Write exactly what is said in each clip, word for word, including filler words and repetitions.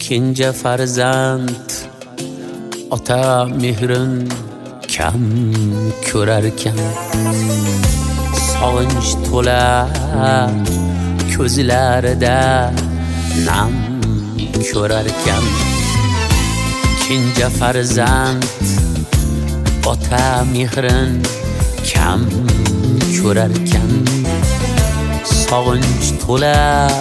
Ikinci farzand ota mehrin kam ko'rarkan, sog'inch to'la ko'zlarida nam ko'rarkan. Ikinci farzand ota mehrin kam ko'rarkan, sog'inch to'la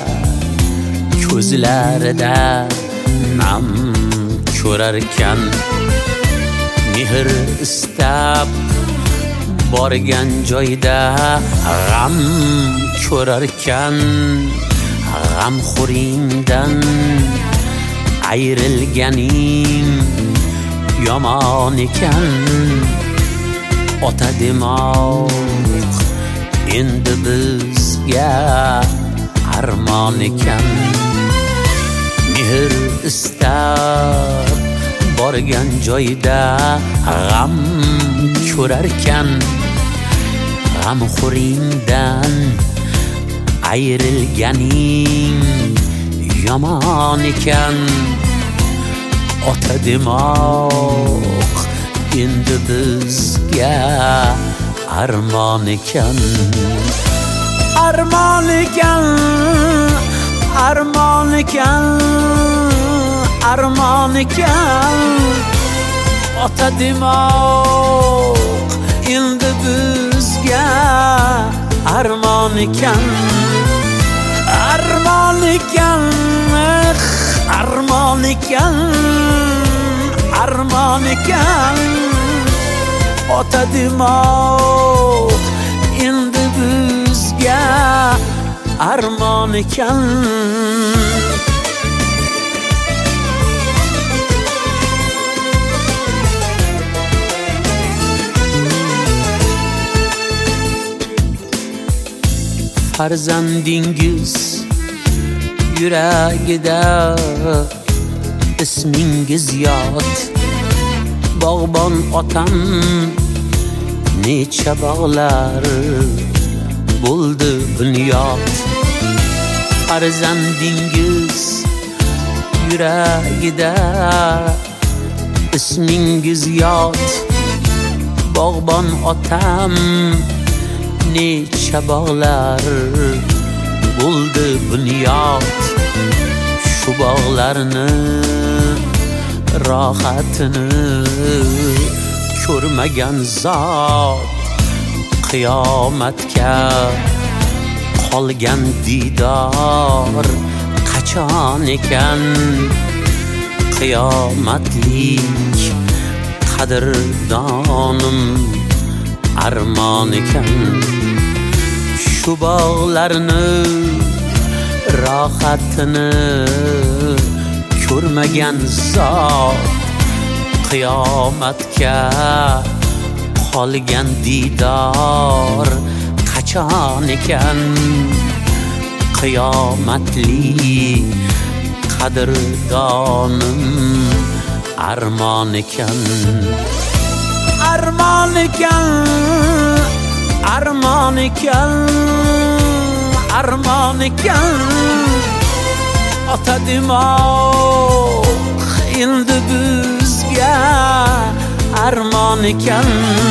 ko'zlarida nam ko'rarkan. Mehr istab borgan joyda g'am ko'rarkan, g'amxo'ringdan ayrilganing yomon ekan. Ota demoq endi bizga armon ekan. Mehr istab borgan joyda g'am ko'rarkan, g'amxo'ringdan ayrilganing yomon ekan. Ota demoq endi bizga armon ekan. Armon ekan, armon ekan, armon ekan. Ota demoq endi bizga armon ekan. Armon ekan, armon ekan, armon ekan. Ota demoq endi bizga armon ekan. Farzandingiz yuragida ismingiz yod, bog'bon otam necha bog'lar bo'ldi bunyod. Farzandingiz yuragida ismingiz yod, bog'bon otam necha bog'lar bo'ldi bunyod. Shu bog'larni rohatini ko'rmagan zot qiyomatga qolgan didor qachon ekan. Qiyomatlik qadrdonim armon ekan. Shu bog'larni rohatini ko'rmagan zot qiyomatga qolgan didor qachon ekan. Qiyomatli qadrdonim armon ekan. Armon ekan, armon ekan, armon ekan. Ota demoq endi bizga armon ekan.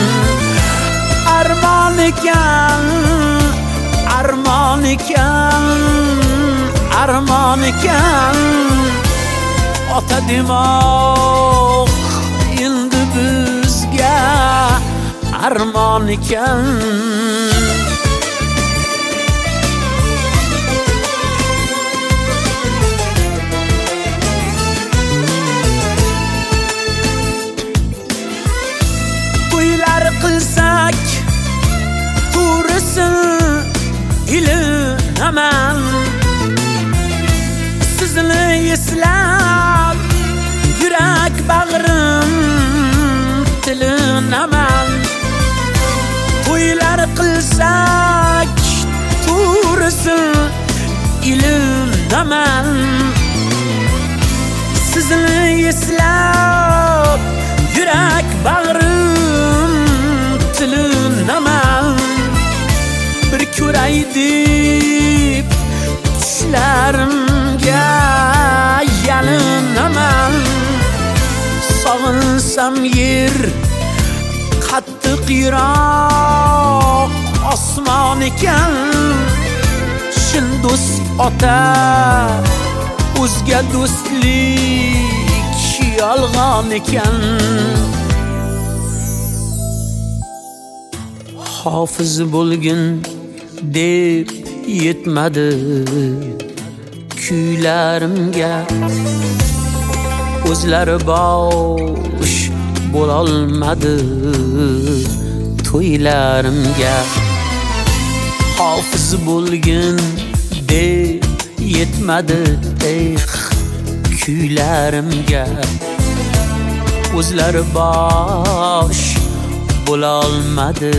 Armon ekan, armon ekan, armon ekan. Ota demoq endi bizga armon ekan. To'ylar qilsak to'g'risin ilinaman, sizni eslab yurak bag'rim tilinaman. To'ylar qilsak to'g'risin ilinaman, sizni eslab yurak bag'rim tilinaman. Bir ko'ray deb tushlarimga yalin bo'lsam yer qattiq yiroq osmon ekan. Shin do'st ota o'zga do'stlik yolg'on ekan. Hofiz bo'lgin deb yetmadi kuylarimga, o'zlari bosh bo'lolmadi to'ylarimga. Hofiz bo'lgin deb yetmadi eh kuylarimga, o'zlari bosh bo'lolmadi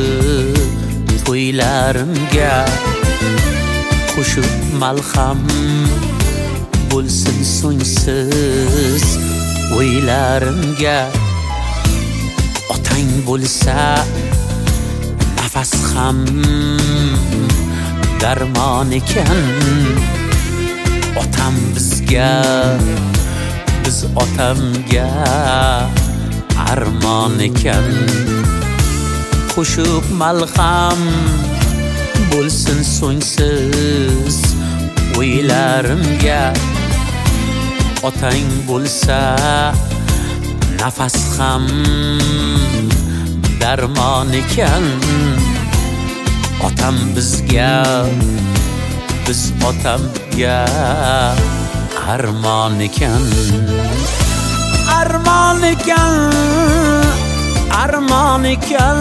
to'ylarimga. Qo'shib malham bo'lsin so'ngsiz o'ylarimga. Otang bo'lsa nafas ham darmon ekan. Otam bizga, biz otamga armon ekan. Qo'shib malham bo'lsin so'ngsiz o'ylarimga. Otang bo'lsa nafas ham darmon ekan. Otam bizga, biz otamga armon ekan. Armon ekan, armon ekan,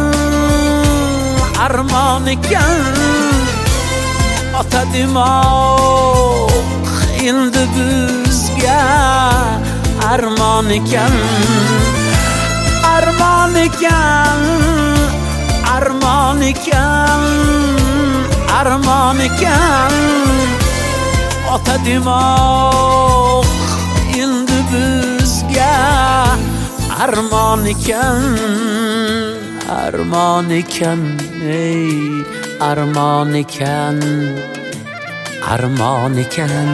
armon ekan. Ota demoq endi bizga armon ekan. Armon ekan, armon ekan, armon ekan. Ota demoq endi bizga armon ekan. Armon ekan, ey armon ekan, armon ekan.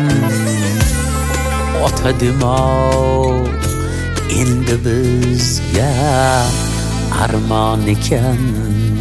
Ota demoq endi bizga armon ekan.